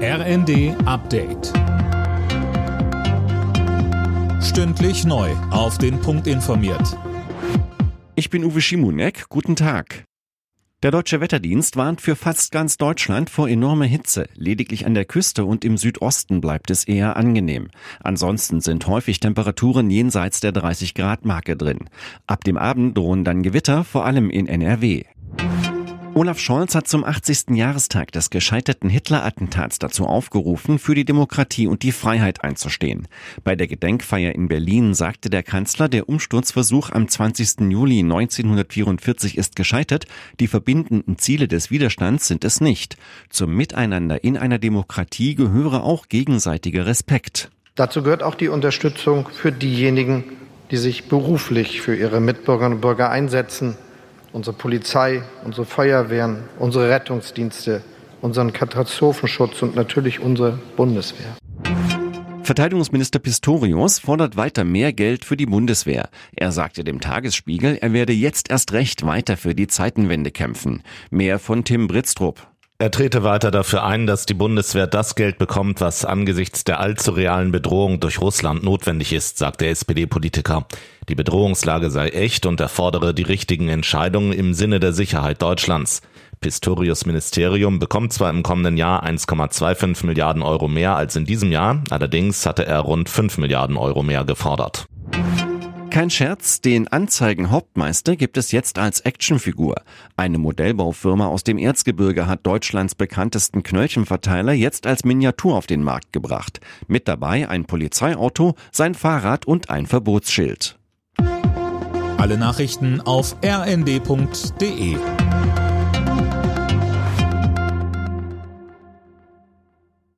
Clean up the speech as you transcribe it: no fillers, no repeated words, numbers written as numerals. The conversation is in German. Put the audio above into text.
RND Update. Stündlich neu auf den Punkt informiert. Ich bin Uwe Schimonek. Guten Tag. Der Deutsche Wetterdienst warnt für fast ganz Deutschland vor enormer Hitze. Lediglich an der Küste und im Südosten bleibt es eher angenehm. Ansonsten sind häufig Temperaturen jenseits der 30-Grad-Marke drin. Ab dem Abend drohen dann Gewitter, vor allem in NRW. Olaf Scholz hat zum 80. Jahrestag des gescheiterten Hitler-Attentats dazu aufgerufen, für die Demokratie und die Freiheit einzustehen. Bei der Gedenkfeier in Berlin sagte der Kanzler, der Umsturzversuch am 20. Juli 1944 ist gescheitert, die verbindenden Ziele des Widerstands sind es nicht. Zum Miteinander in einer Demokratie gehöre auch gegenseitiger Respekt. Dazu gehört auch die Unterstützung für diejenigen, die sich beruflich für ihre Mitbürgerinnen und Bürger einsetzen. Unsere Polizei, unsere Feuerwehren, unsere Rettungsdienste, unseren Katastrophenschutz und natürlich unsere Bundeswehr. Verteidigungsminister Pistorius fordert weiter mehr Geld für die Bundeswehr. Er sagte dem Tagesspiegel, er werde jetzt erst recht weiter für die Zeitenwende kämpfen. Mehr von Tim Britztrup. Er trete weiter dafür ein, dass die Bundeswehr das Geld bekommt, was angesichts der allzu realen Bedrohung durch Russland notwendig ist, sagt der SPD-Politiker. Die Bedrohungslage sei echt und er fordere die richtigen Entscheidungen im Sinne der Sicherheit Deutschlands. Pistorius' Ministerium bekommt zwar im kommenden Jahr 1,25 Milliarden Euro mehr als in diesem Jahr, allerdings hatte er rund 5 Milliarden Euro mehr gefordert. Kein Scherz, den Anzeigen-Hauptmeister gibt es jetzt als Actionfigur. Eine Modellbaufirma aus dem Erzgebirge hat Deutschlands bekanntesten Knöllchenverteiler jetzt als Miniatur auf den Markt gebracht. Mit dabei ein Polizeiauto, sein Fahrrad und ein Verbotsschild. Alle Nachrichten auf rnd.de.